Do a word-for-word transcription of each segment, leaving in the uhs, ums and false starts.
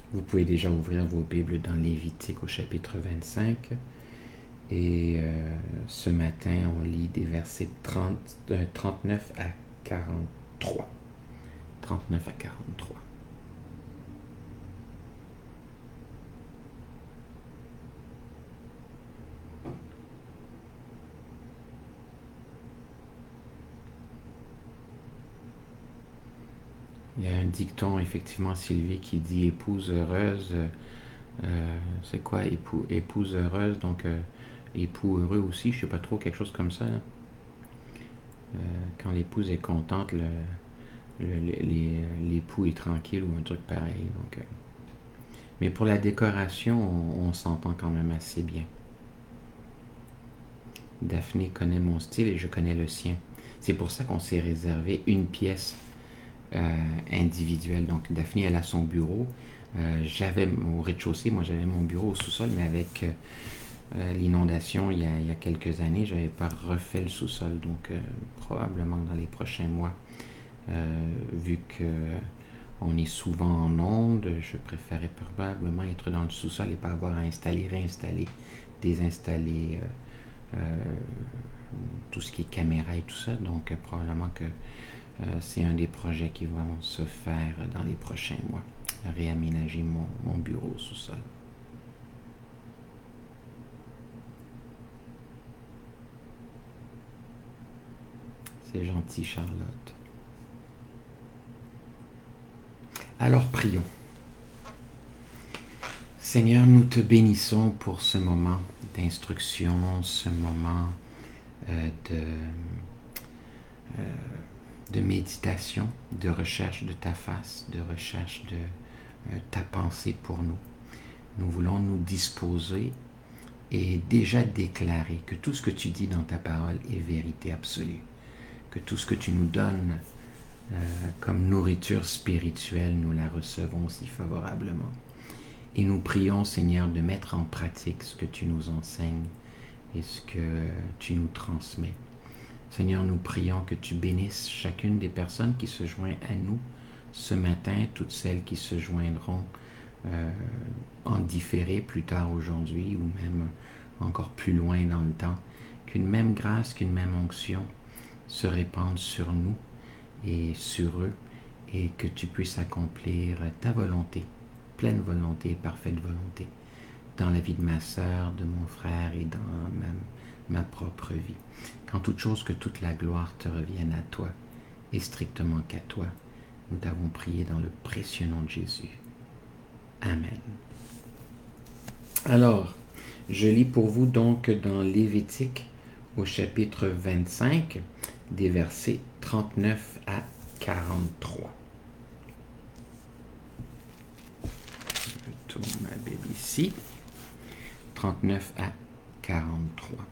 Vous pouvez déjà ouvrir vos Bibles dans Lévitique au chapitre vingt-cinq. Et euh, ce matin, on lit des versets trente, euh, trente-neuf à quarante-trois. trente-neuf à quarante-trois. Il y a un dicton, effectivement, Sylvie, qui dit épouse heureuse. Euh, c'est quoi époux, épouse heureuse? Donc, euh, époux heureux aussi, je sais pas trop, quelque chose comme ça. Là. Euh, quand l'épouse est contente, le, le- les- l'époux est tranquille ou un truc pareil. Donc, euh, mais pour la décoration, on, on s'entend quand même assez bien. Daphné connaît mon style et je connais le sien. C'est pour ça qu'on s'est réservé une pièce euh, individuelle. Donc Daphné, elle a son bureau. Euh, j'avais au rez-de-chaussée, moi j'avais mon bureau au sous-sol, mais avec euh, l'inondation il y, a, il y a quelques années, je n'avais pas refait le sous-sol. Donc euh, probablement dans les prochains mois, euh, vu que on est souvent en onde, je préférais probablement être dans le sous-sol et pas avoir à installer, réinstaller, désinstaller euh, euh, tout ce qui est caméra et tout ça. Donc euh, probablement que euh, c'est un des projets qui vont se faire dans les prochains mois. Réaménager mon, mon bureau au sous-sol. C'est gentil, Charlotte. Alors prions. Seigneur, nous te bénissons pour ce moment d'instruction, ce moment euh, de, euh, de méditation, de recherche de ta face, de recherche de euh, ta pensée pour nous. Nous voulons nous disposer et déjà déclarer que tout ce que tu dis dans ta parole est vérité absolue, que tout ce que tu nous donnes euh, comme nourriture spirituelle, nous la recevons aussi favorablement. Et nous prions, Seigneur, de mettre en pratique ce que tu nous enseignes et ce que tu nous transmets. Seigneur, nous prions que tu bénisses chacune des personnes qui se joignent à nous ce matin, toutes celles qui se joindront euh, en différé plus tard aujourd'hui ou même encore plus loin dans le temps, qu'une même grâce, qu'une même onction se répande sur nous et sur eux et que tu puisses accomplir ta volonté, pleine volonté et parfaite volonté dans la vie de ma sœur, de mon frère et dans ma, ma propre vie. Qu'en toute chose, que toute la gloire te revienne à toi et strictement qu'à toi. Nous t'avons prié dans le précieux nom de Jésus. Amen. Alors, je lis pour vous donc dans Lévitique au chapitre vingt-cinq, des versets trente-neuf à quarante-trois. Je tourne ma Bible ici. trente-neuf à quarante-trois.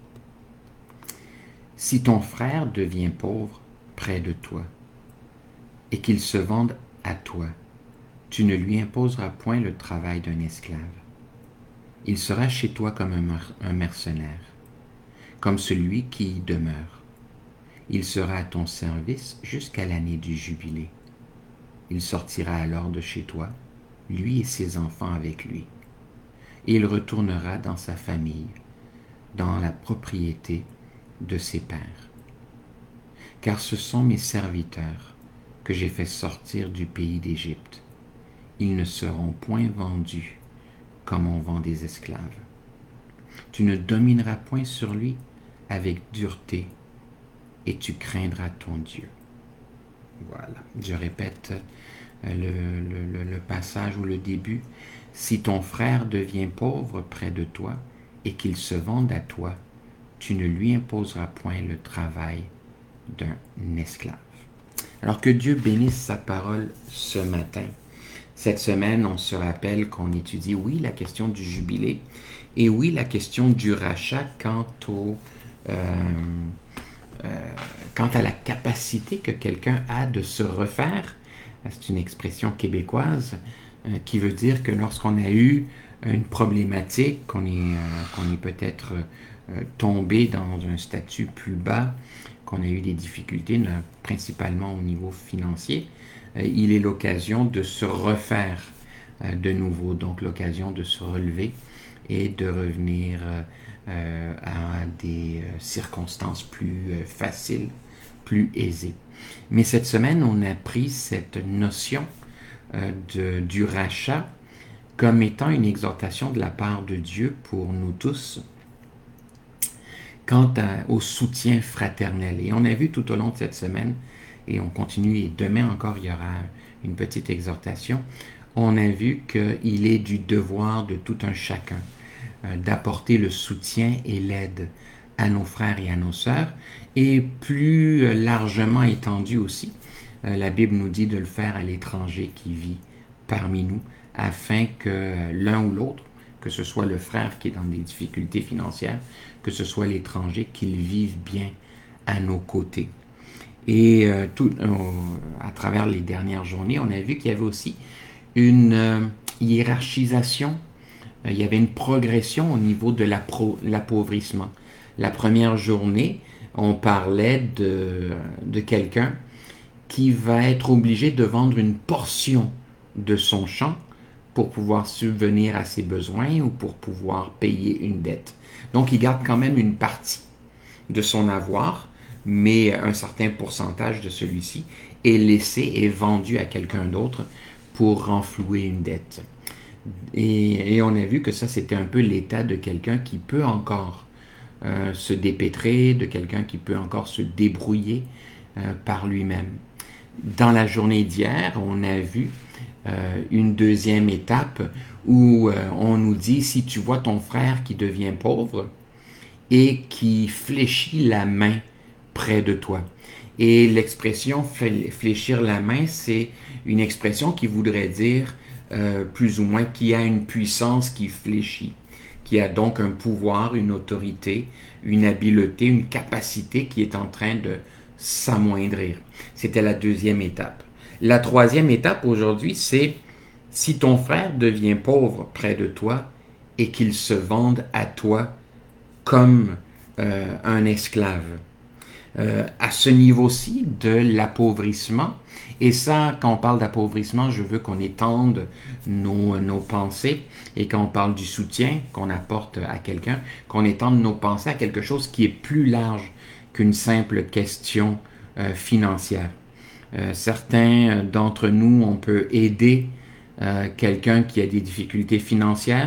Si ton frère devient pauvre près de toi et qu'il se vende à toi, tu ne lui imposeras point le travail d'un esclave. Il sera chez toi comme un, un mercenaire, comme celui qui y demeure. Il sera à ton service jusqu'à l'année du jubilé. Il sortira alors de chez toi, lui et ses enfants avec lui, et il retournera dans sa famille, dans la propriété de ses pères. Car ce sont mes serviteurs que j'ai fait sortir du pays d'Égypte. Ils ne seront point vendus comme on vend des esclaves. Tu ne domineras point sur lui avec dureté, et tu craindras ton Dieu. Voilà, je répète le, le, le passage ou le début. Si ton frère devient pauvre près de toi et qu'il se vende à toi, tu ne lui imposeras point le travail d'un esclave. Alors que Dieu bénisse sa parole ce matin. Cette semaine, on se rappelle qu'on étudie, oui, la question du jubilé et oui, la question du rachat quant au... Euh, euh, quant à la capacité que quelqu'un a de se refaire. C'est une expression québécoise euh, qui veut dire que lorsqu'on a eu une problématique, qu'on est, euh, qu'on est peut-être euh, tombé dans un statut plus bas, qu'on a eu des difficultés, principalement au niveau financier, euh, il est l'occasion de se refaire euh, de nouveau. Donc l'occasion de se relever et de revenir euh, euh, à des euh, circonstances plus euh, faciles, plus aisées. Mais cette semaine, on a pris cette notion euh, de, du rachat comme étant une exhortation de la part de Dieu pour nous tous quant à, au soutien fraternel. Et on a vu tout au long de cette semaine, et on continue, et demain encore, il y aura une petite exhortation, on a vu qu'il est du devoir de tout un chacun euh, d'apporter le soutien et l'aide à nos frères et à nos sœurs, et plus largement étendu aussi, euh, la Bible nous dit de le faire à l'étranger qui vit parmi nous, afin que l'un ou l'autre, que ce soit le frère qui est dans des difficultés financières, que ce soit l'étranger, qu'il vive bien à nos côtés. Et euh, tout, euh, à travers les dernières journées, on a vu qu'il y avait aussi une euh, hiérarchisation, euh, il y avait une progression au niveau de l'appauvrissement. La première journée, on parlait de, de quelqu'un qui va être obligé de vendre une portion de son champ pour pouvoir subvenir à ses besoins ou pour pouvoir payer une dette. Donc, il garde quand même une partie de son avoir, mais un certain pourcentage de celui-ci est laissé et vendu à quelqu'un d'autre pour renflouer une dette. Et, et on a vu que ça, c'était un peu l'état de quelqu'un qui peut encore euh, se dépêtrer, de quelqu'un qui peut encore se débrouiller euh, par lui-même. Dans la journée d'hier, on a vu euh, une deuxième étape où euh, on nous dit, si tu vois ton frère qui devient pauvre et qui fléchit la main près de toi. Et l'expression fléchir la main, c'est une expression qui voudrait dire euh, plus ou moins qui a une puissance qui fléchit, qui a donc un pouvoir, une autorité, une habileté, une capacité qui est en train de s'amoindrir. C'était la deuxième étape. La troisième étape aujourd'hui, c'est si ton frère devient pauvre près de toi et qu'il se vende à toi comme euh, un esclave. Euh, à ce niveau-ci de l'appauvrissement, et ça, quand on parle d'appauvrissement, je veux qu'on étende nos, nos pensées, et quand on parle du soutien qu'on apporte à quelqu'un, qu'on étende nos pensées à quelque chose qui est plus large qu'une simple question euh, financière. Euh, certains d'entre nous, on peut aider euh, quelqu'un qui a des difficultés financières,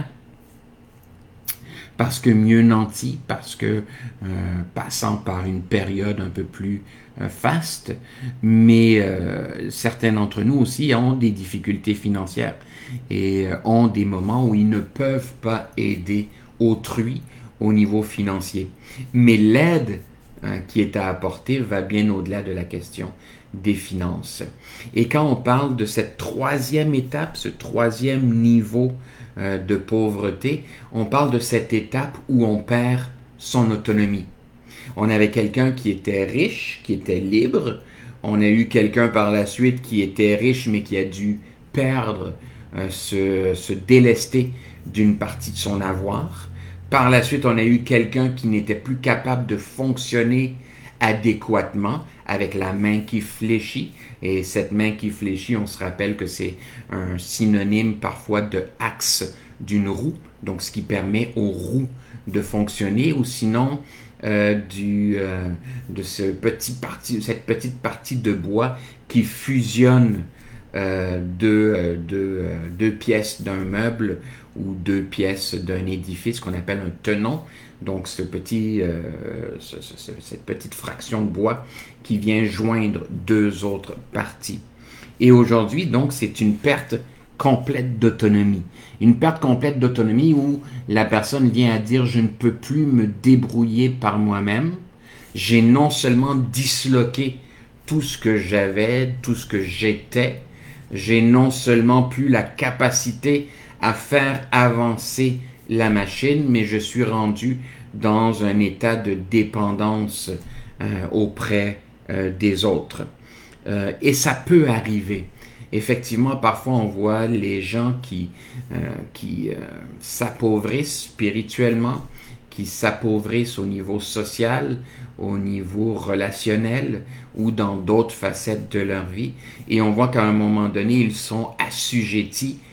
parce que mieux nanti, parce que euh, passant par une période un peu plus euh, faste, mais euh, certains d'entre nous aussi ont des difficultés financières et euh, ont des moments où ils ne peuvent pas aider autrui au niveau financier. Mais l'aide hein, qui est à apporter va bien au-delà de la question des finances. Et quand on parle de cette troisième étape, ce troisième niveau euh, de pauvreté, on parle de cette étape où on perd son autonomie. On avait quelqu'un qui était riche, qui était libre. On a eu quelqu'un par la suite qui était riche, mais qui a dû perdre, euh, se, se délester d'une partie de son avoir. Par la suite, on a eu quelqu'un qui n'était plus capable de fonctionner adéquatement avec la main qui fléchit. Et cette main qui fléchit, on se rappelle que c'est un synonyme parfois de axe d'une roue, donc ce qui permet aux roues de fonctionner, ou sinon euh, du, euh, de ce petit parti, cette petite partie de bois qui fusionne euh, deux, euh, deux, euh, deux pièces d'un meuble ou deux pièces d'un édifice qu'on appelle un tenon. Donc ce petit, euh, ce, ce, cette petite fraction de bois qui vient joindre deux autres parties. Et aujourd'hui, donc, c'est une perte complète d'autonomie. Une perte complète d'autonomie où la personne vient à dire « je ne peux plus me débrouiller par moi-même ». J'ai non seulement disloqué tout ce que j'avais, tout ce que j'étais, j'ai non seulement plus la capacité à faire avancer la machine, mais je suis rendu dans un état de dépendance euh, auprès euh, des autres. Euh, et ça peut arriver. Effectivement, parfois on voit les gens qui, euh, qui euh, s'appauvrissent spirituellement, qui s'appauvrissent au niveau social, au niveau relationnel ou dans d'autres facettes de leur vie. Et on voit qu'à un moment donné, ils sont assujettis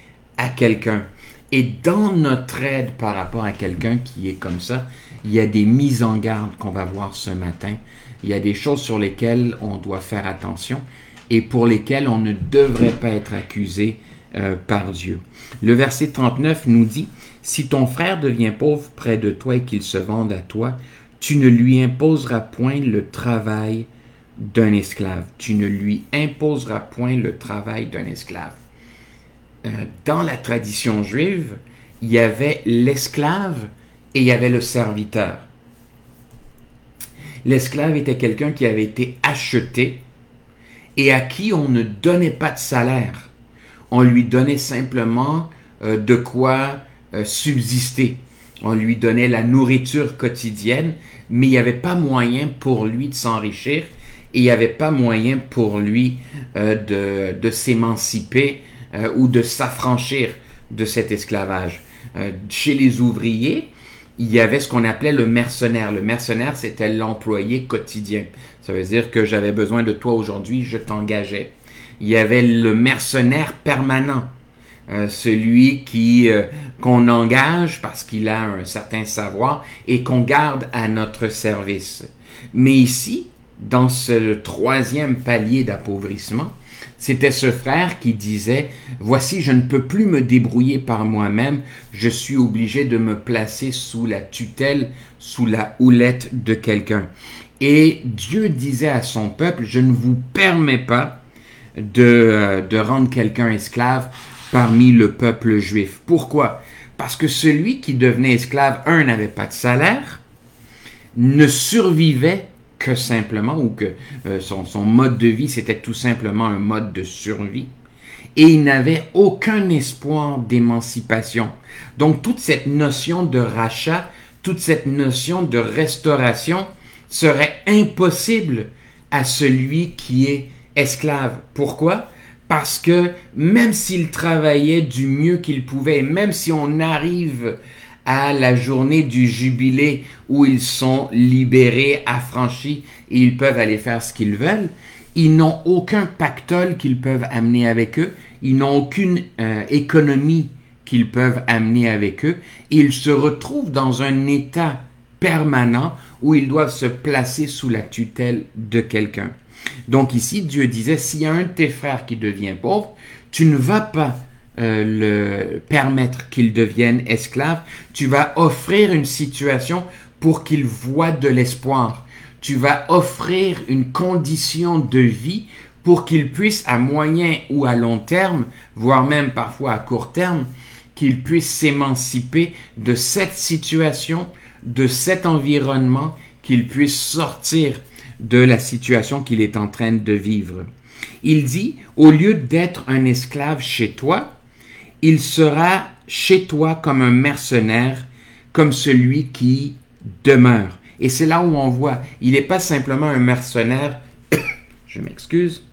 à quelqu'un. Et dans notre aide par rapport à quelqu'un qui est comme ça, il y a des mises en garde qu'on va voir ce matin. Il y a des choses sur lesquelles on doit faire attention et pour lesquelles on ne devrait pas être accusé euh, par Dieu. Le verset trente-neuf nous dit, « Si ton frère devient pauvre près de toi et qu'il se vende à toi, tu ne lui imposeras point le travail d'un esclave. » Tu ne lui imposeras point le travail d'un esclave. Euh, dans la tradition juive, il y avait l'esclave et il y avait le serviteur. L'esclave était quelqu'un qui avait été acheté et à qui on ne donnait pas de salaire. On lui donnait simplement euh, de quoi euh, subsister. On lui donnait la nourriture quotidienne, mais il n'y avait pas moyen pour lui de s'enrichir et il n'y avait pas moyen pour lui euh, de, de s'émanciper euh, ou de s'affranchir de cet esclavage. Euh, chez les ouvriers, il y avait ce qu'on appelait le mercenaire. Le mercenaire, c'était l'employé quotidien. Ça veut dire que j'avais besoin de toi aujourd'hui, je t'engageais. Il y avait le mercenaire permanent. Euh, celui qui euh, qu'on engage parce qu'il a un certain savoir et qu'on garde à notre service. Mais ici, dans ce troisième palier d'appauvrissement, c'était ce frère qui disait « Voici, je ne peux plus me débrouiller par moi-même, je suis obligé de me placer sous la tutelle, sous la houlette de quelqu'un. » Et Dieu disait à son peuple « Je ne vous permets pas de, de rendre quelqu'un esclave parmi le peuple juif. » Pourquoi? Parce que celui qui devenait esclave, un, n'avait pas de salaire, ne survivait que simplement, ou que euh, son, son mode de vie, c'était tout simplement un mode de survie, et il n'avait aucun espoir d'émancipation. Donc, toute cette notion de rachat, toute cette notion de restauration serait impossible à celui qui est esclave. Pourquoi? Parce que même s'il travaillait du mieux qu'il pouvait, même si on arrive à la journée du jubilé où ils sont libérés, affranchis et ils peuvent aller faire ce qu'ils veulent, ils n'ont aucun pactole qu'ils peuvent amener avec eux, ils n'ont aucune euh, économie qu'ils peuvent amener avec eux, et ils se retrouvent dans un état permanent où ils doivent se placer sous la tutelle de quelqu'un. Donc ici, Dieu disait, s'il y a un de tes frères qui devient pauvre, tu ne vas pas euh, le permettre qu'il devienne esclave, tu vas offrir une situation pour qu'il voie de l'espoir. Tu vas offrir une condition de vie pour qu'il puisse à moyen ou à long terme, voire même parfois à court terme, qu'il puisse s'émanciper de cette situation, de cet environnement, qu'il puisse sortir de la situation qu'il est en train de vivre. Il dit, au lieu d'être un esclave chez toi, il sera chez toi comme un mercenaire, comme celui qui demeure. Et c'est là où on voit, il n'est pas simplement un mercenaire, je m'excuse,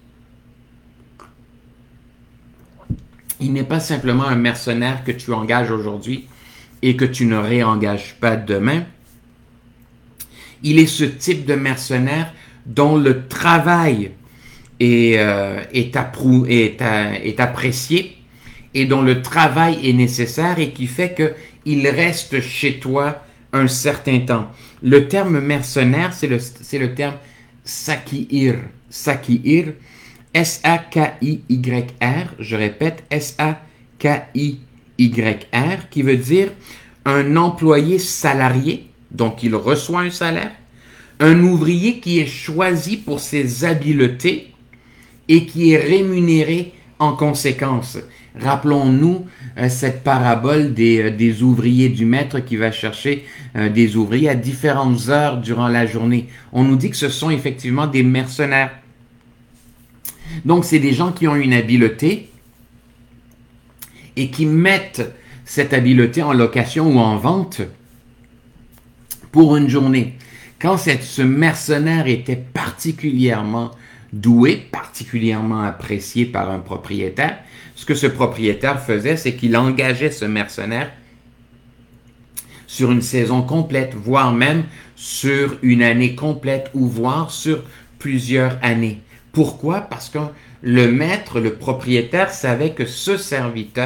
il n'est pas simplement un mercenaire que tu engages aujourd'hui et que tu ne réengages pas demain. Il est ce type de mercenaire dont le travail est, euh, est, approu- est, à, est apprécié et dont le travail est nécessaire et qui fait qu'il reste chez toi un certain temps. Le terme mercenaire, c'est le, c'est le terme sakir. Sakir, S A K I Y R, je répète, S A K I Y R, qui veut dire un employé salarié, donc il reçoit un salaire, un ouvrier qui est choisi pour ses habiletés et qui est rémunéré en conséquence. Rappelons-nous euh, cette parabole des, euh, des ouvriers du maître qui va chercher euh, des ouvriers à différentes heures durant la journée. On nous dit que ce sont effectivement des mercenaires. Donc, c'est des gens qui ont une habileté et qui mettent cette habileté en location ou en vente pour une journée. Quand cette, ce mercenaire était particulièrement doué, particulièrement apprécié par un propriétaire, ce que ce propriétaire faisait, c'est qu'il engageait ce mercenaire sur une saison complète, voire même sur une année complète, ou voire sur plusieurs années. Pourquoi? Parce que le maître, le propriétaire, savait que ce serviteur,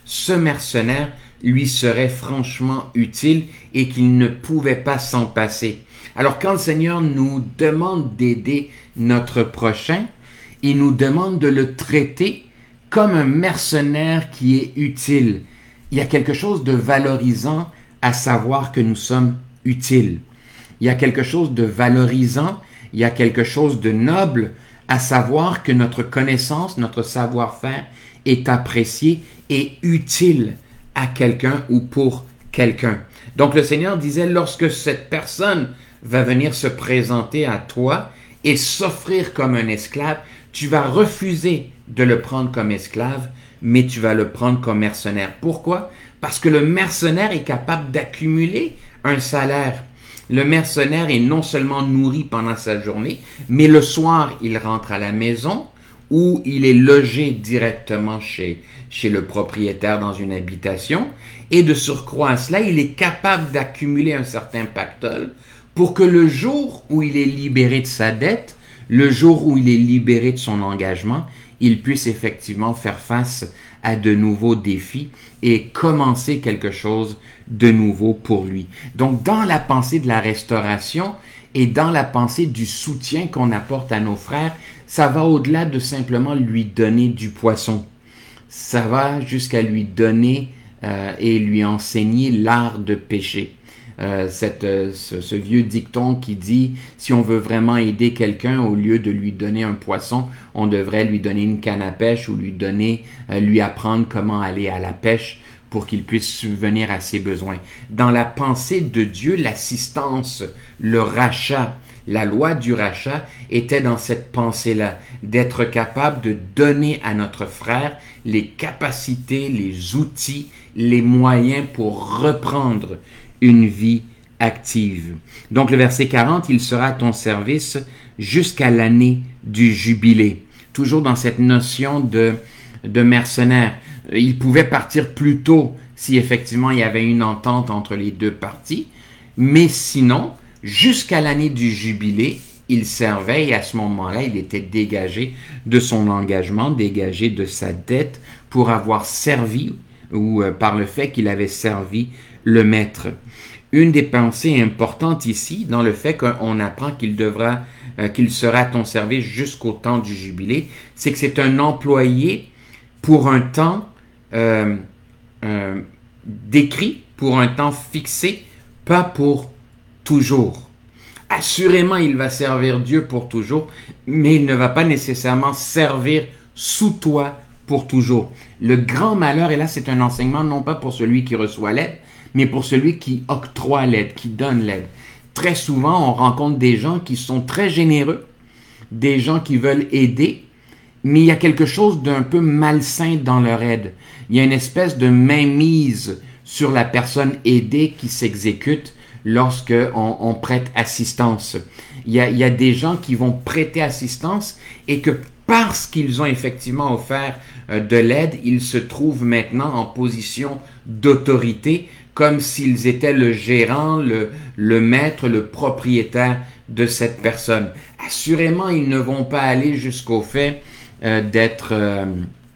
ce mercenaire lui serait franchement utile et qu'il ne pouvait pas s'en passer. Alors quand le Seigneur nous demande d'aider notre prochain, il nous demande de le traiter comme un mercenaire qui est utile. Il y a quelque chose de valorisant à savoir que nous sommes utiles. Il y a quelque chose de valorisant, il y a quelque chose de noble à savoir que notre connaissance, notre savoir-faire est apprécié et utile à quelqu'un ou pour quelqu'un. Donc le Seigneur disait, lorsque cette personne va venir se présenter à toi et s'offrir comme un esclave, tu vas refuser de le prendre comme esclave, mais tu vas le prendre comme mercenaire. Pourquoi? Parce que le mercenaire est capable d'accumuler un salaire. Le mercenaire est non seulement nourri pendant sa journée, mais le soir, il rentre à la maison ou il est logé directement chez, chez le propriétaire dans une habitation. Et de surcroît à cela, il est capable d'accumuler un certain pactole pour que le jour où il est libéré de sa dette, le jour où il est libéré de son engagement, il puisse effectivement faire face à de nouveaux défis et commencer quelque chose de nouveau pour lui. Donc, dans la pensée de la restauration et dans la pensée du soutien qu'on apporte à nos frères, ça va au-delà de simplement lui donner du poisson. Ça va jusqu'à lui donner euh, et lui enseigner l'art de pêcher. Euh, cette, euh, ce, ce vieux dicton qui dit « si on veut vraiment aider quelqu'un, au lieu de lui donner un poisson, on devrait lui donner une canne à pêche ou lui donner, euh, lui apprendre comment aller à la pêche pour qu'il puisse subvenir à ses besoins. » Dans la pensée de Dieu, l'assistance, le rachat, la loi du rachat était dans cette pensée-là, d'être capable de donner à notre frère les capacités, les outils, les moyens pour reprendre une vie active. Donc le verset quarante, il sera à ton service jusqu'à l'année du jubilé. Toujours dans cette notion de, de mercenaire. Il pouvait partir plus tôt si effectivement il y avait une entente entre les deux parties, mais sinon, jusqu'à l'année du jubilé, il servait et à ce moment-là, il était dégagé de son engagement, dégagé de sa dette pour avoir servi ou euh, par le fait qu'il avait servi le maître. Une des pensées importantes ici, dans le fait qu'on apprend qu'il devra, euh, qu'il sera à ton service jusqu'au temps du jubilé, c'est que c'est un employé pour un temps euh, euh, décrit, pour un temps fixé, pas pour toujours. Assurément, il va servir Dieu pour toujours, mais il ne va pas nécessairement servir sous toi pour toujours. Le grand malheur, et là c'est un enseignement non pas pour celui qui reçoit l'aide, mais pour celui qui octroie l'aide, qui donne l'aide. Très souvent, on rencontre des gens qui sont très généreux, des gens qui veulent aider, mais il y a quelque chose d'un peu malsain dans leur aide. Il y a une espèce de mainmise sur la personne aidée qui s'exécute lorsqu'on on prête assistance. Il y, a, il y a des gens qui vont prêter assistance et que parce qu'ils ont effectivement offert euh, de l'aide, ils se trouvent maintenant en position d'autorité, comme s'ils étaient le gérant, le, le maître, le propriétaire de cette personne. Assurément, ils ne vont pas aller jusqu'au fait euh, d'être euh,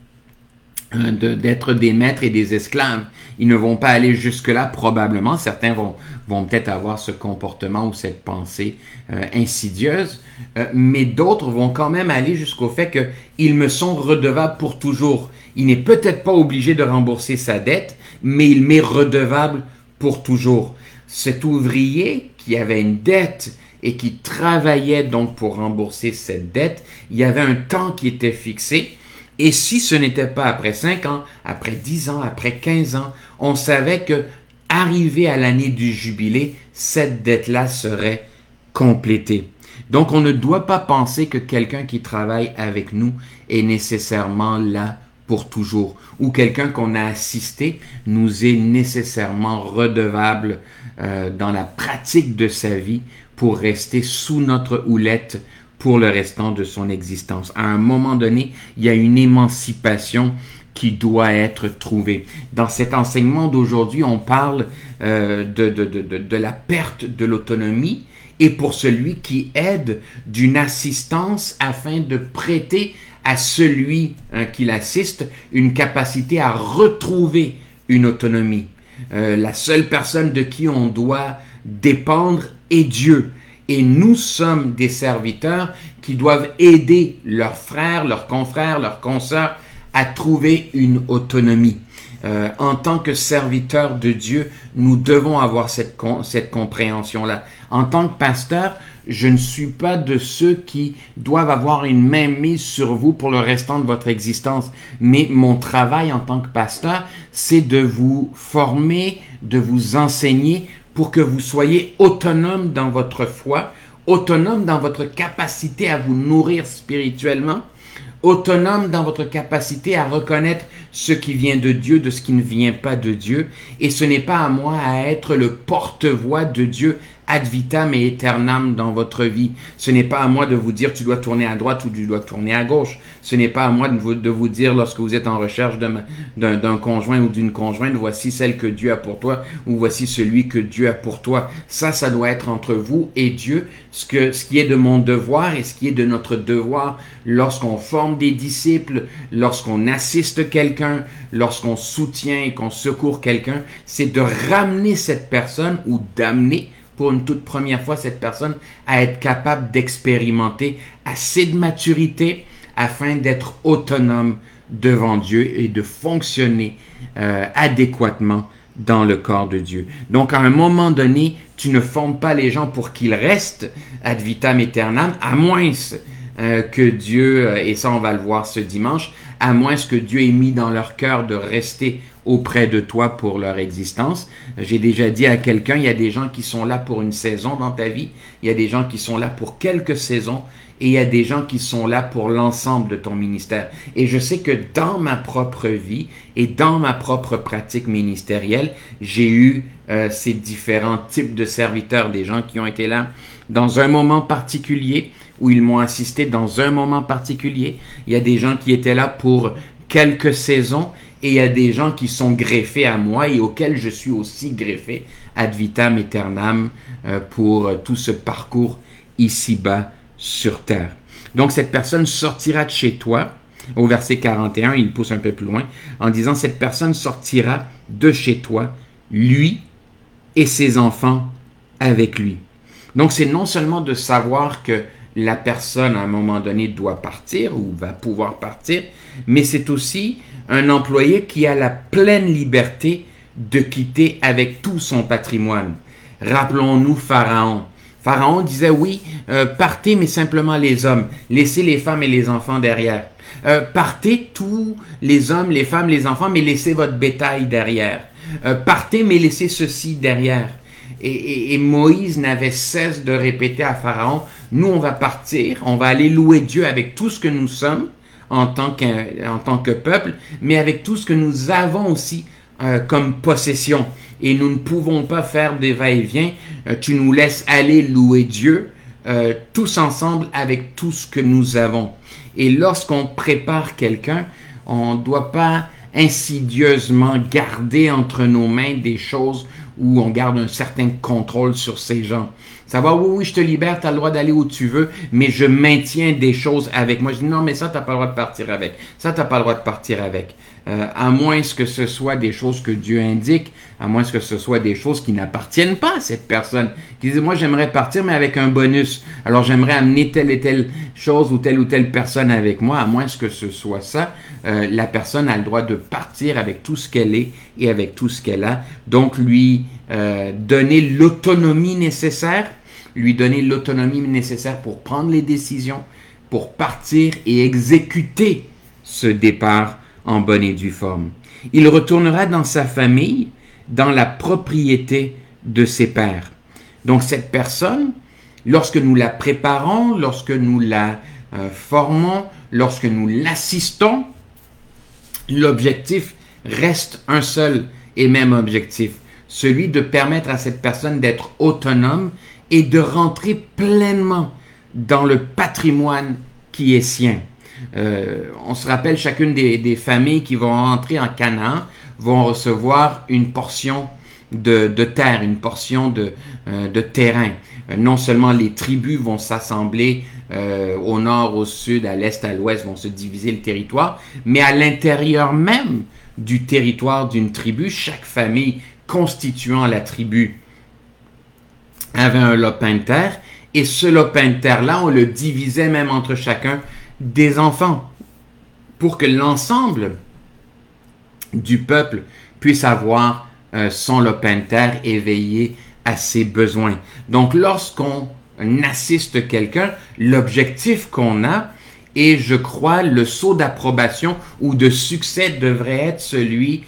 de, d'être des maîtres et des esclaves. Ils ne vont pas aller jusque-là, probablement. Certains vont, vont peut-être avoir ce comportement ou cette pensée euh, insidieuse, euh, mais d'autres vont quand même aller jusqu'au fait qu'ils me sont redevables pour toujours. Il n'est peut-être pas obligé de rembourser sa dette, mais il m'est redevable pour toujours. Cet ouvrier qui avait une dette et qui travaillait donc pour rembourser cette dette, il y avait un temps qui était fixé. Et si ce n'était pas après cinq ans, après dix ans, après quinze ans, on savait que, arrivé à l'année du jubilé, cette dette-là serait complétée. Donc, on ne doit pas penser que quelqu'un qui travaille avec nous est nécessairement là pour toujours, ou quelqu'un qu'on a assisté nous est nécessairement redevable euh, dans la pratique de sa vie pour rester sous notre houlette pour le restant de son existence. À un moment donné, il y a une émancipation qui doit être trouvée. Dans cet enseignement d'aujourd'hui, on parle euh, de, de, de, de, de la perte de l'autonomie et pour celui qui aide d'une assistance afin de prêter à celui hein, qui l'assiste une capacité à retrouver une autonomie. Euh, la seule personne de qui on doit dépendre est Dieu. Et nous sommes des serviteurs qui doivent aider leurs frères, leurs confrères, leurs consoeurs à trouver une autonomie. Euh, en tant que serviteurs de Dieu, nous devons avoir cette, con- cette compréhension-là. En tant que pasteur, je ne suis pas de ceux qui doivent avoir une main mise sur vous pour le restant de votre existence. Mais mon travail en tant que pasteur, c'est de vous former, de vous enseigner pour que vous soyez autonome dans votre foi, autonome dans votre capacité à vous nourrir spirituellement, autonome dans votre capacité à reconnaître ce qui vient de Dieu, de ce qui ne vient pas de Dieu. Et ce n'est pas à moi à être le porte-voix de Dieu ad vitam et aeternam dans votre vie. Ce n'est pas à moi de vous dire tu dois tourner à droite ou tu dois tourner à gauche. Ce n'est pas à moi de vous, de vous dire lorsque vous êtes en recherche d'un, d'un conjoint ou d'une conjointe, voici celle que Dieu a pour toi ou voici celui que Dieu a pour toi. Ça, ça doit être entre vous et Dieu. Ce, que, ce qui est de mon devoir et ce qui est de notre devoir lorsqu'on forme des disciples, lorsqu'on assiste quelqu'un, lorsqu'on soutient et qu'on secourt quelqu'un, c'est de ramener cette personne ou d'amener pour une toute première fois cette personne à être capable d'expérimenter assez de maturité afin d'être autonome devant Dieu et de fonctionner euh, adéquatement dans le corps de Dieu. Donc, à un moment donné, tu ne formes pas les gens pour qu'ils restent ad vitam aeternam, à moins euh, que Dieu, et ça on va le voir ce dimanche, à moins que Dieu ait mis dans leur cœur de rester auprès de toi pour leur existence. J'ai déjà dit à quelqu'un, il y a des gens qui sont là pour une saison dans ta vie, il y a des gens qui sont là pour quelques saisons, et il y a des gens qui sont là pour l'ensemble de ton ministère. Et je sais que dans ma propre vie et dans ma propre pratique ministérielle, j'ai eu euh, ces différents types de serviteurs, des gens qui ont été là dans un moment particulier, où ils m'ont assisté dans un moment particulier. Il y a des gens qui étaient là pour quelques saisons, et il y a des gens qui sont greffés à moi et auxquels je suis aussi greffé ad vitam aeternam euh, pour euh, tout ce parcours ici-bas sur terre. Donc cette personne sortira de chez toi, au verset quarante et un, il pousse un peu plus loin, en disant cette personne sortira de chez toi, lui et ses enfants avec lui. Donc c'est non seulement de savoir que la personne à un moment donné doit partir ou va pouvoir partir, mais c'est aussi un employé qui a la pleine liberté de quitter avec tout son patrimoine. Rappelons-nous Pharaon. Pharaon disait oui, euh, partez mais simplement les hommes, laissez les femmes et les enfants derrière. Euh, partez tous les hommes, les femmes, les enfants, mais laissez votre bétail derrière. Euh, partez mais laissez ceci derrière. Et, et, et Moïse n'avait cesse de répéter à Pharaon, nous on va partir, on va aller louer Dieu avec tout ce que nous sommes en tant que, en tant que peuple, mais avec tout ce que nous avons aussi euh, comme possession. Et nous ne pouvons pas faire des va-et-vient, euh, tu nous laisses aller louer Dieu euh, tous ensemble avec tout ce que nous avons. Et lorsqu'on prépare quelqu'un, on ne doit pas insidieusement garder entre nos mains des choses où on garde un certain contrôle sur ces gens. Savoir, oui, oui, je te libère, tu as le droit d'aller où tu veux, mais je maintiens des choses avec moi. Je dis, non, mais ça, tu n'as pas le droit de partir avec. Ça, tu n'as pas le droit de partir avec. Euh, à moins que ce soit des choses que Dieu indique, à moins que ce soit des choses qui n'appartiennent pas à cette personne. Qui dit, moi, j'aimerais partir, mais avec un bonus. Alors, j'aimerais amener telle et telle chose ou telle ou telle personne avec moi, à moins que ce soit ça. Euh, la personne a le droit de partir avec tout ce qu'elle est et avec tout ce qu'elle a. Donc, lui euh, donner l'autonomie nécessaire, lui donner l'autonomie nécessaire pour prendre les décisions, pour partir et exécuter ce départ en bonne et due forme. Il retournera dans sa famille, dans la propriété de ses pères. Donc cette personne, lorsque nous la préparons, lorsque nous la euh, formons, lorsque nous l'assistons, l'objectif reste un seul et même objectif, celui de permettre à cette personne d'être autonome et de rentrer pleinement dans le patrimoine qui est sien. Euh, on se rappelle chacune des, des familles qui vont entrer en Canaan vont recevoir une portion de, de terre, une portion de, euh, de terrain. Euh, non seulement les tribus vont s'assembler euh, au nord, au sud, à l'est, à l'ouest vont se diviser le territoire, mais à l'intérieur même du territoire d'une tribu, chaque famille constituant la tribu avait un lopin de terre, et ce lopin de terre-là, on le divisait même entre chacun des enfants, pour que l'ensemble du peuple puisse avoir euh, son lopin de terre éveillé à ses besoins. Donc, lorsqu'on assiste quelqu'un, l'objectif qu'on a, et je crois le saut d'approbation ou de succès devrait être celui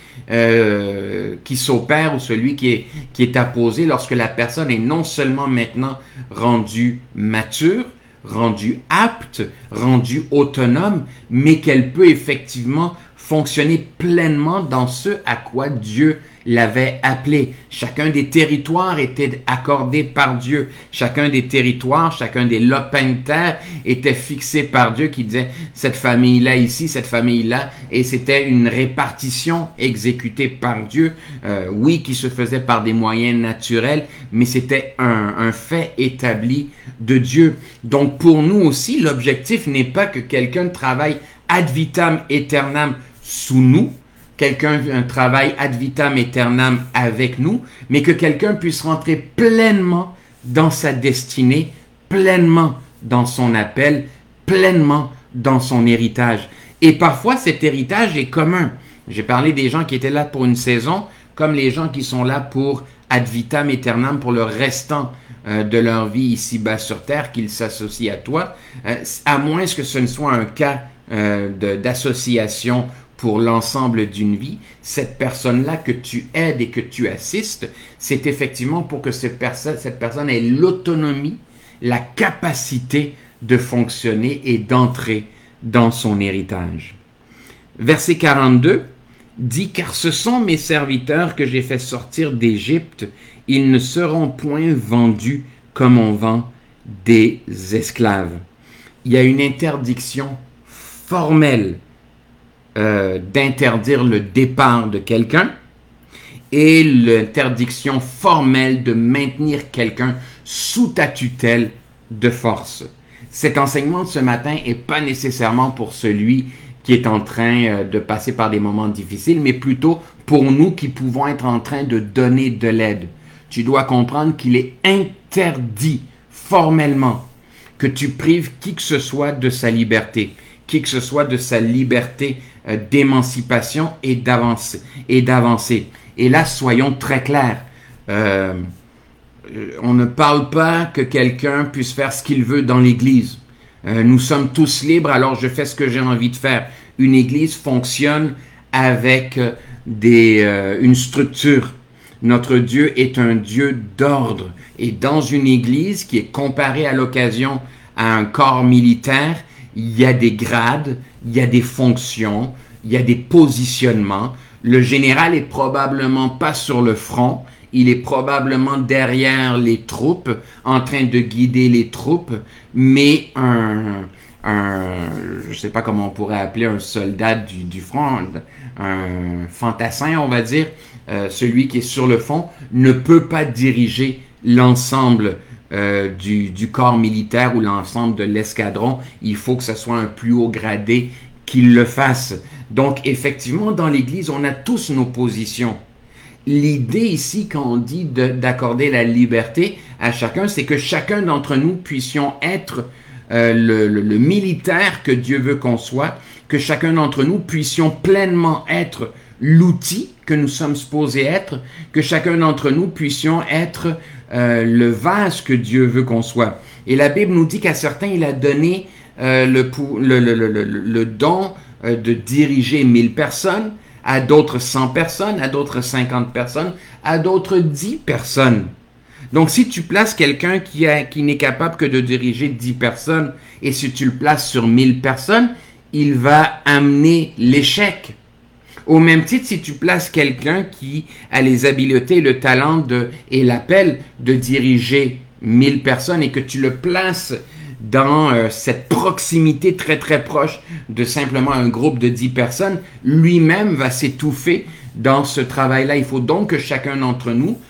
euh, qui s'opère ou celui qui est, qui est apposé lorsque la personne est non seulement maintenant rendue mature, rendue apte, rendue autonome, mais qu'elle peut effectivement fonctionner pleinement dans ce à quoi Dieu l'avait appelé. Chacun des territoires était accordé par Dieu. Chacun des territoires, chacun des lopins de terre était fixé par Dieu qui disait cette famille-là ici, cette famille-là, et c'était une répartition exécutée par Dieu, euh, oui, qui se faisait par des moyens naturels, mais c'était un, un fait établi de Dieu. Donc pour nous aussi, l'objectif n'est pas que quelqu'un travaille ad vitam aeternam sous nous, quelqu'un un travail ad vitam aeternam avec nous, mais que quelqu'un puisse rentrer pleinement dans sa destinée, pleinement dans son appel, pleinement dans son héritage. Et parfois, cet héritage est commun. J'ai parlé des gens qui étaient là pour une saison, comme les gens qui sont là pour ad vitam aeternam, pour le restant euh, de leur vie ici-bas sur terre, qu'ils s'associent à toi, euh, à moins que ce ne soit un cas euh, de, d'association pour l'ensemble d'une vie. Cette personne-là que tu aides et que tu assistes, c'est effectivement pour que cette personne, cette personne ait l'autonomie, la capacité de fonctionner et d'entrer dans son héritage. Verset quarante-deux dit « Car ce sont mes serviteurs que j'ai fait sortir d'Égypte, ils ne seront point vendus comme on vend des esclaves. » Il y a une interdiction formelle Euh, d'interdire le départ de quelqu'un et l'interdiction formelle de maintenir quelqu'un sous ta tutelle de force. Cet enseignement de ce matin n'est pas nécessairement pour celui qui est en train euh, de passer par des moments difficiles, mais plutôt pour nous qui pouvons être en train de donner de l'aide. Tu dois comprendre qu'il est interdit formellement que tu prives qui que ce soit de sa liberté, qui que ce soit de sa liberté euh, d'émancipation et d'avancer, et d'avancer. Et là, soyons très clairs. Euh, on ne parle pas que quelqu'un puisse faire ce qu'il veut dans l'Église. Euh, nous sommes tous libres, alors je fais ce que j'ai envie de faire. Une Église fonctionne avec des, euh, une structure. Notre Dieu est un Dieu d'ordre. Et dans une Église qui est comparée à l'occasion à un corps militaire, il y a des grades, il y a des fonctions, il y a des positionnements. Le général est probablement pas sur le front, il est probablement derrière les troupes, en train de guider les troupes, mais un, un je sais pas comment on pourrait appeler un soldat du, du front, un fantassin, on va dire, euh, celui qui est sur le front, ne peut pas diriger l'ensemble Euh, du, du corps militaire ou l'ensemble de l'escadron. Il faut que ce soit un plus haut gradé qui le fasse. Donc, effectivement, dans l'Église, on a tous nos positions. L'idée ici, quand on dit de, d'accorder la liberté à chacun, c'est que chacun d'entre nous puissions être euh, le, le, le militaire que Dieu veut qu'on soit, que chacun d'entre nous puissions pleinement être l'outil que nous sommes supposés être, que chacun d'entre nous puissions être euh, le vase que Dieu veut qu'on soit. Et la Bible nous dit qu'à certains, il a donné euh, le, le, le, le, le don euh, de diriger mille personnes, à d'autres cent personnes, à d'autres cinquante personnes, à d'autres dix personnes. Donc, si tu places quelqu'un qui, a, qui n'est capable que de diriger dix personnes, et si tu le places sur mille personnes, il va amener l'échec. Au même titre, si tu places quelqu'un qui a les habiletés, le talent de, et l'appel de diriger mille personnes et que tu le places dans euh, cette proximité très très proche de simplement un groupe de dix personnes, lui-même va s'étouffer dans ce travail-là. Il faut donc que chacun d'entre nous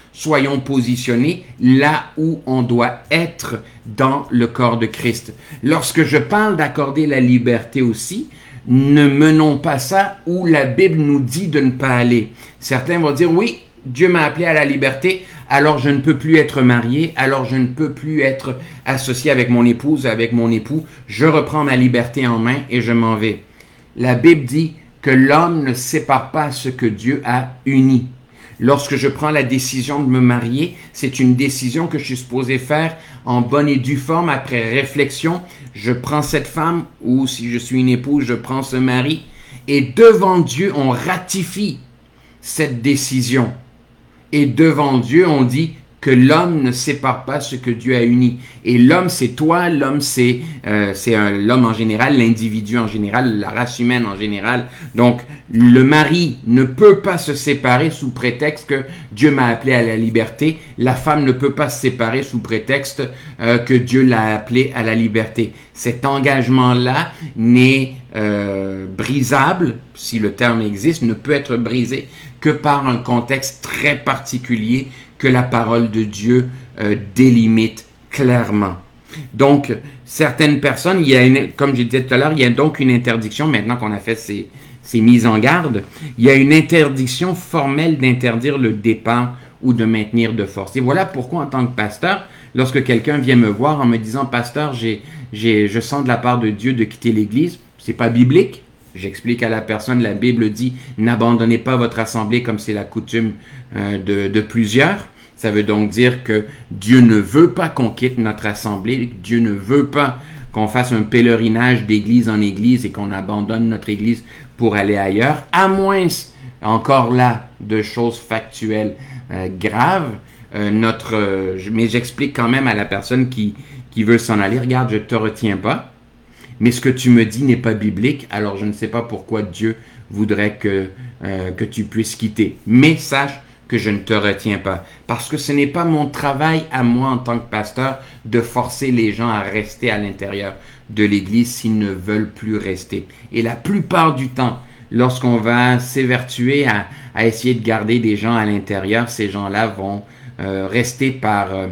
soyons positionnés là où on doit être dans le corps de Christ. Lorsque je parle d'accorder la liberté aussi, ne menons pas ça où la Bible nous dit de ne pas aller. Certains vont dire, oui, Dieu m'a appelé à la liberté, alors je ne peux plus être marié, alors je ne peux plus être associé avec mon épouse, avec mon époux. Je reprends ma liberté en main et je m'en vais. La Bible dit que l'homme ne sépare pas ce que Dieu a uni. Lorsque je prends la décision de me marier, c'est une décision que je suis supposé faire en bonne et due forme, après réflexion. Je prends cette femme, ou si je suis une épouse, je prends ce mari. Et devant Dieu, on ratifie cette décision. Et devant Dieu, on dit que l'homme ne sépare pas ce que Dieu a uni. Et l'homme, c'est toi, l'homme, c'est euh, c'est un, l'homme en général, l'individu en général, la race humaine en général. Donc, le mari ne peut pas se séparer sous prétexte que Dieu m'a appelé à la liberté. La femme ne peut pas se séparer sous prétexte euh, que Dieu l'a appelé à la liberté. Cet engagement-là n'est euh, brisable, si le terme existe, ne peut être brisé que par un contexte très particulier que la parole de Dieu euh, délimite clairement. Donc, certaines personnes, il y a une, comme je disais tout à l'heure, il y a donc une interdiction, maintenant qu'on a fait ces, ces mises en garde, il y a une interdiction formelle d'interdire le départ ou de maintenir de force. Et voilà pourquoi, en tant que pasteur, lorsque quelqu'un vient me voir en me disant, pasteur, j'ai, j'ai, je sens de la part de Dieu de quitter l'Église, c'est pas biblique. J'explique à la personne, la Bible dit, n'abandonnez pas votre assemblée comme c'est la coutume euh, de, de plusieurs. Ça veut donc dire que Dieu ne veut pas qu'on quitte notre assemblée. Dieu ne veut pas qu'on fasse un pèlerinage d'église en église et qu'on abandonne notre église pour aller ailleurs, à moins, encore là, de choses factuelles euh, graves. Euh, notre, euh, mais j'explique quand même à la personne qui, qui veut s'en aller, regarde, je ne te retiens pas. Mais ce que tu me dis n'est pas biblique, alors je ne sais pas pourquoi Dieu voudrait que, euh, que tu puisses quitter. Mais sache que je ne te retiens pas. Parce que ce n'est pas mon travail à moi en tant que pasteur de forcer les gens à rester à l'intérieur de l'Église s'ils ne veulent plus rester. Et la plupart du temps, lorsqu'on va s'évertuer à, à essayer de garder des gens à l'intérieur, ces gens-là vont euh, rester par... Euh,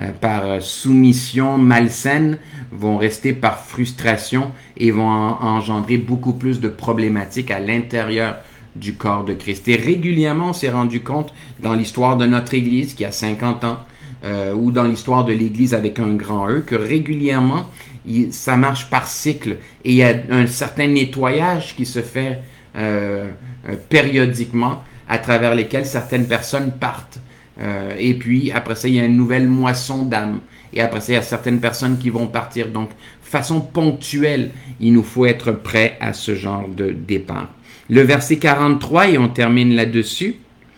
par soumission malsaine, vont rester par frustration et vont en, engendrer beaucoup plus de problématiques à l'intérieur du corps de Christ. Et régulièrement, on s'est rendu compte dans l'histoire de notre Église qui a cinquante ans, euh, ou dans l'histoire de l'Église avec un grand E, que régulièrement, il, ça marche par cycle et il y a un certain nettoyage qui se fait euh, euh, périodiquement à travers lesquels certaines personnes partent. Euh, et puis, après ça, il y a une nouvelle moisson d'âmes. Et après ça, il y a certaines personnes qui vont partir. Donc, façon ponctuelle, il nous faut être prêt à ce genre de départ. Le verset quarante-trois, et on termine là-dessus,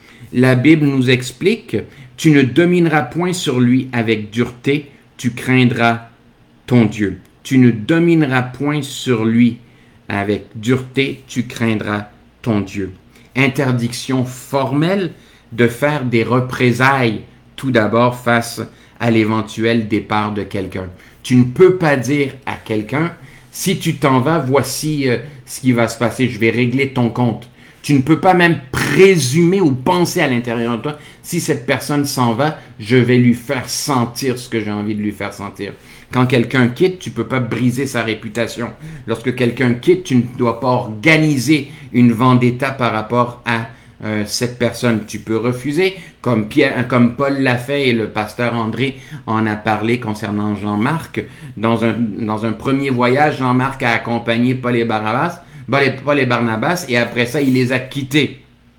la Bible nous explique, « Tu ne domineras point sur lui avec dureté, tu craindras ton Dieu. Tu ne domineras point sur lui avec dureté, tu craindras ton Dieu. » Interdiction formelle de faire des représailles tout d'abord face à l'éventuel départ de quelqu'un. Tu ne peux pas dire à quelqu'un, si tu t'en vas, voici euh, ce qui va se passer, je vais régler ton compte. Tu ne peux pas même présumer ou penser à l'intérieur de toi, si cette personne s'en va, je vais lui faire sentir ce que j'ai envie de lui faire sentir. Quand quelqu'un quitte, tu ne peux pas briser sa réputation. Lorsque quelqu'un quitte, tu ne dois pas organiser une vendetta par rapport à Euh, cette personne. Tu peux refuser, comme, Pierre, comme Paul l'a fait et le pasteur André en a parlé concernant Jean-Marc. Dans un, dans un premier voyage, Jean-Marc a accompagné Paul et Barnabas, Paul et Barnabas, et après ça, il les a quittés.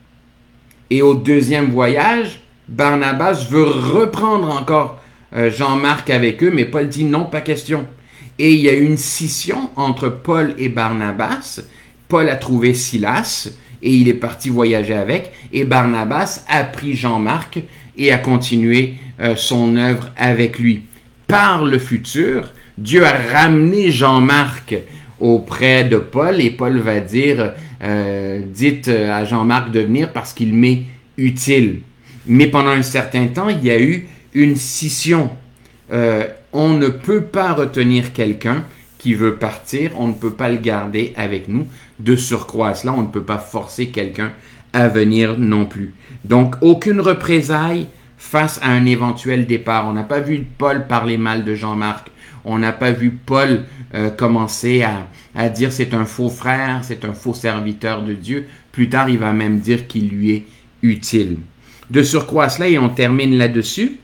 Et au deuxième voyage, Barnabas veut reprendre encore euh, Jean-Marc avec eux, mais Paul dit non, pas question. Et il y a eu une scission entre Paul et Barnabas. Paul a trouvé Silas, et il est parti voyager avec, et Barnabas a pris Jean-Marc et a continué euh, son œuvre avec lui. Par le futur, Dieu a ramené Jean-Marc auprès de Paul, et Paul va dire, euh, dites à Jean-Marc de venir parce qu'il m'est utile. Mais pendant un certain temps, il y a eu une scission. Euh, on ne peut pas retenir quelqu'un qui veut partir, on ne peut pas le garder avec nous. De surcroît à cela, on ne peut pas forcer quelqu'un à venir non plus. Donc, aucune représailles face à un éventuel départ. On n'a pas vu Paul parler mal de Jean-Marc. On n'a pas vu Paul euh, commencer à, à dire c'est un faux frère, c'est un faux serviteur de Dieu. Plus tard, il va même dire qu'il lui est utile. De surcroît à cela, et on termine là-dessus,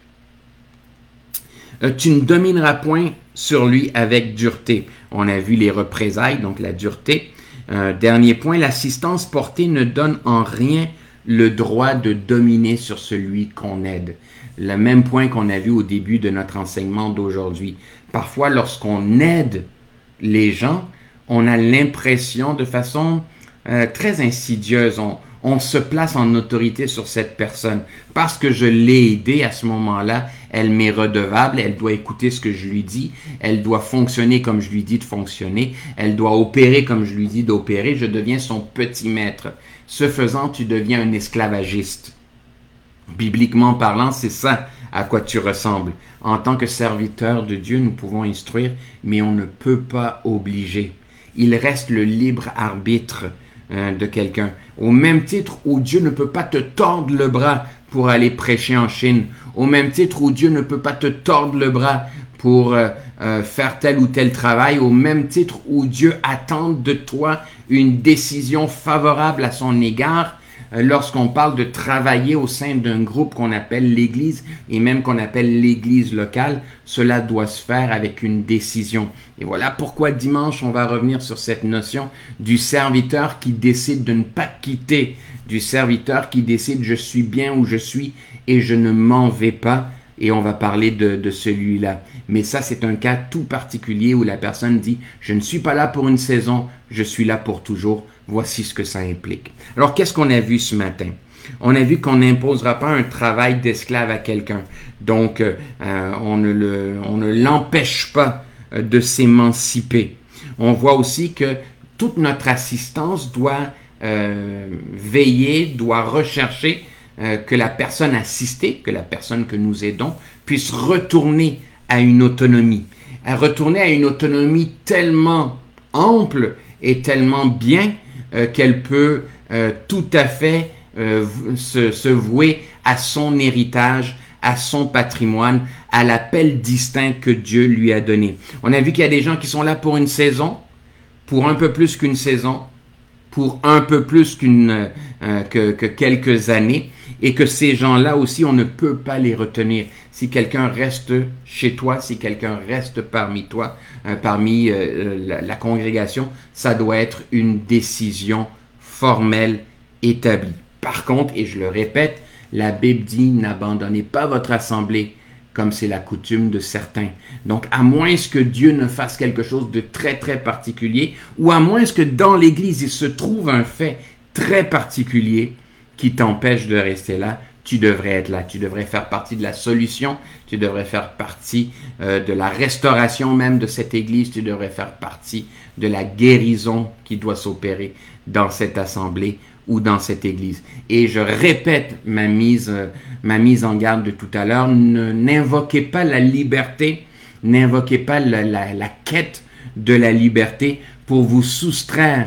euh, tu ne domineras point sur lui avec dureté. On a vu les représailles, donc la dureté. Euh, dernier point, l'assistance portée ne donne en rien le droit de dominer sur celui qu'on aide. Le même point qu'on a vu au début de notre enseignement d'aujourd'hui. Parfois, lorsqu'on aide les gens, on a l'impression de façon euh, très insidieuse, on, on se place en autorité sur cette personne. Parce que je l'ai aidée à ce moment-là, elle m'est redevable, elle doit écouter ce que je lui dis, elle doit fonctionner comme je lui dis de fonctionner, elle doit opérer comme je lui dis d'opérer, je deviens son petit maître. Ce faisant, tu deviens un esclavagiste. Bibliquement parlant, c'est ça à quoi tu ressembles. En tant que serviteur de Dieu, nous pouvons instruire, mais on ne peut pas obliger. Il reste le libre arbitre euh, de quelqu'un. Au même titre où Dieu ne peut pas te tordre le bras pour aller prêcher en Chine, au même titre où Dieu ne peut pas te tordre le bras pour euh, euh, faire tel ou tel travail, au même titre où Dieu attend de toi une décision favorable à son égard, euh, lorsqu'on parle de travailler au sein d'un groupe qu'on appelle l'Église et même qu'on appelle l'Église locale, cela doit se faire avec une décision. Et voilà pourquoi dimanche, on va revenir sur cette notion du serviteur qui décide de ne pas quitter, du serviteur qui décide je suis bien où je suis et je ne m'en vais pas. Et on va parler de, de celui-là. Mais ça, c'est un cas tout particulier où la personne dit « Je ne suis pas là pour une saison, je suis là pour toujours. Voici ce que ça implique. » Alors, qu'est-ce qu'on a vu ce matin? On a vu qu'on n'imposera pas un travail d'esclave à quelqu'un. Donc, euh, on ne le, on ne l'empêche pas de s'émanciper. On voit aussi que toute notre assistance doit euh, veiller, doit rechercher Euh, que la personne assistée, que la personne que nous aidons, puisse retourner à une autonomie. À retourner à une autonomie tellement ample et tellement bien euh, qu'elle peut euh, tout à fait euh, se, se vouer à son héritage, à son patrimoine, à l'appel distinct que Dieu lui a donné. On a vu qu'il y a des gens qui sont là pour une saison, pour un peu plus qu'une saison, pour un peu plus qu'une euh, que, que quelques années, et que ces gens-là aussi, on ne peut pas les retenir. Si quelqu'un reste chez toi, si quelqu'un reste parmi toi, euh, parmi euh, la, la congrégation, ça doit être une décision formelle, établie. Par contre, et je le répète, la Bible dit, n'abandonnez pas votre assemblée, comme c'est la coutume de certains. Donc, à moins que Dieu ne fasse quelque chose de très, très particulier, ou à moins que dans l'Église, il se trouve un fait très particulier qui t'empêche de rester là, tu devrais être là. Tu devrais faire partie de la solution, tu devrais faire partie euh, de la restauration même de cette Église, tu devrais faire partie de la guérison qui doit s'opérer dans cette assemblée ou dans cette Église. Et je répète ma mise, euh, ma mise en garde de tout à l'heure, ne, n'invoquez pas la liberté, n'invoquez pas la, la, la quête de la liberté pour vous soustraire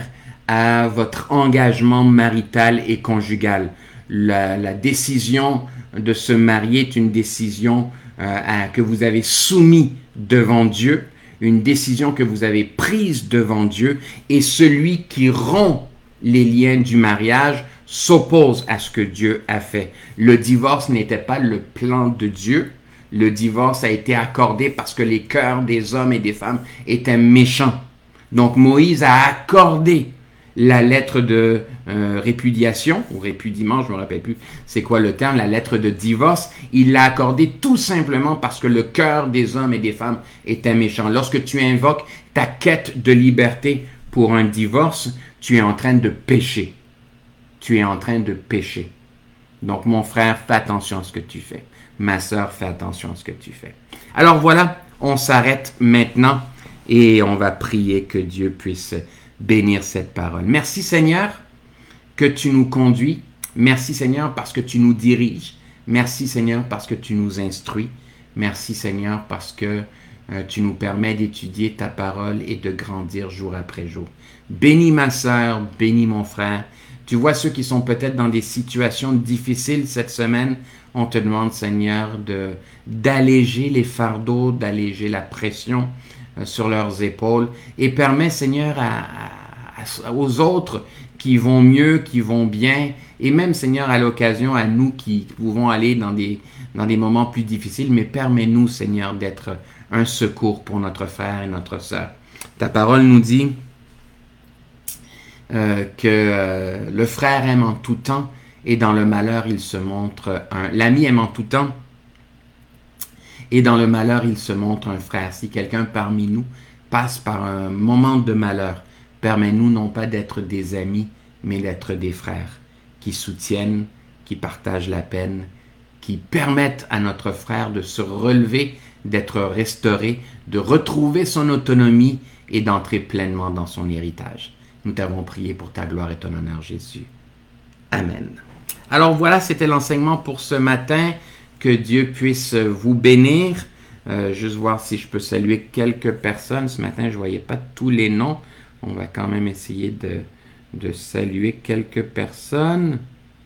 à votre engagement marital et conjugal. La, la décision de se marier est une décision euh, à, que vous avez soumise devant Dieu, une décision que vous avez prise devant Dieu, et celui qui rompt les liens du mariage s'oppose à ce que Dieu a fait. Le divorce n'était pas le plan de Dieu. Le divorce a été accordé parce que les cœurs des hommes et des femmes étaient méchants. Donc Moïse a accordé la lettre de euh, répudiation, ou répudiement, je ne me rappelle plus c'est quoi le terme, la lettre de divorce, il l'a accordé tout simplement parce que le cœur des hommes et des femmes était méchant. Lorsque tu invoques ta quête de liberté pour un divorce, tu es en train de pécher. Tu es en train de pécher. Donc mon frère, fais attention à ce que tu fais. Ma sœur, fais attention à ce que tu fais. Alors voilà, on s'arrête maintenant et on va prier que Dieu puisse bénir cette parole. Merci Seigneur que tu nous conduis. Merci Seigneur parce que tu nous diriges. Merci Seigneur parce que tu nous instruis. Merci Seigneur parce que euh, tu nous permets d'étudier ta parole et de grandir jour après jour. Bénis ma sœur, bénis mon frère. Tu vois ceux qui sont peut-être dans des situations difficiles cette semaine. On te demande, Seigneur, de, d'alléger les fardeaux, d'alléger la pression euh, sur leurs épaules. Et permets, Seigneur, à, à, à, aux autres qui vont mieux, qui vont bien. Et même, Seigneur, à l'occasion, à nous qui pouvons aller dans des, dans des moments plus difficiles. Mais permets-nous, Seigneur, d'être un secours pour notre frère et notre sœur. Ta parole nous dit euh, que euh, le frère aime en tout temps et dans le malheur il se montre un... L'ami aime en tout temps et dans le malheur il se montre un frère. Si quelqu'un parmi nous passe par un moment de malheur, permets-nous non pas d'être des amis, mais d'être des frères qui soutiennent, qui partagent la peine, qui permettent à notre frère de se relever, d'être restauré, de retrouver son autonomie et d'entrer pleinement dans son héritage. Nous t'avons prié pour ta gloire et ton honneur, Jésus. Amen. Alors voilà, c'était l'enseignement pour ce matin. Que Dieu puisse vous bénir. Euh, juste voir si je peux saluer quelques personnes. Ce matin, je ne voyais pas tous les noms. On va quand même essayer de, de saluer quelques personnes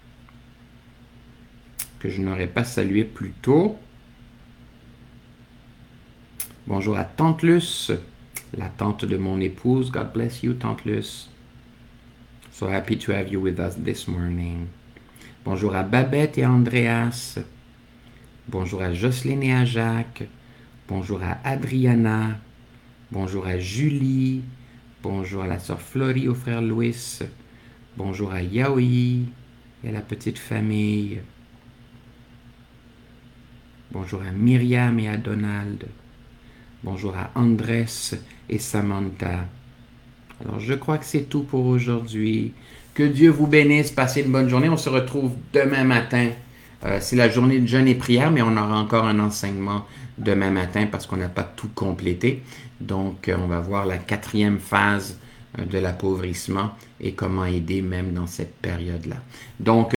que je n'aurais pas saluées plus tôt. Bonjour à Tante Luce, la tante de mon épouse. God bless you, Tante Luce. So happy to have you with us this morning. Bonjour à Babette et Andreas. Bonjour à Jocelyne et à Jacques. Bonjour à Adriana. Bonjour à Julie. Bonjour à la sœur Florie, au frère Louis. Bonjour à Yaoi et à la petite famille. Bonjour à Myriam et à Donald. Bonjour à Andrés et Samantha. Alors, je crois que c'est tout pour aujourd'hui. Que Dieu vous bénisse. Passez une bonne journée. On se retrouve demain matin. Euh, c'est la journée de jeûne et prière, mais on aura encore un enseignement demain matin parce qu'on n'a pas tout complété. Donc, euh, on va voir la quatrième phase euh, de l'appauvrissement et comment aider même dans cette période-là. Donc,